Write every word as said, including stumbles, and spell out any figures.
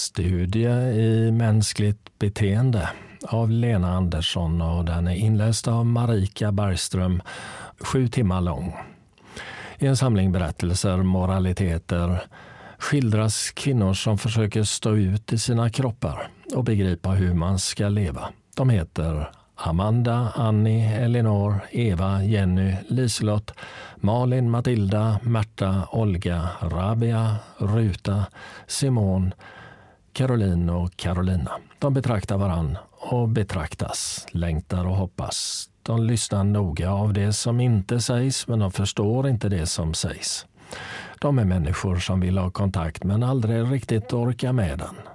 Studie i mänskligt beteende av Lena Andersson och den är inläst av Marika Bergström, sju timmar lång. I en samling berättelser, moraliteter, skildras kvinnor som försöker stå ut i sina kroppar och begripa hur man ska leva. De heter Amanda, Annie, Elinor, Eva, Jenny, Liselott, Malin, Matilda, Märta, Olga, Rabia, Ruta, Simon, Caroline och Carolina. De betraktar varann och betraktas, längtar och hoppas. De lyssnar noga av det som inte sägs, men de förstår inte det som sägs. De är människor som vill ha kontakt men aldrig riktigt orkar med den.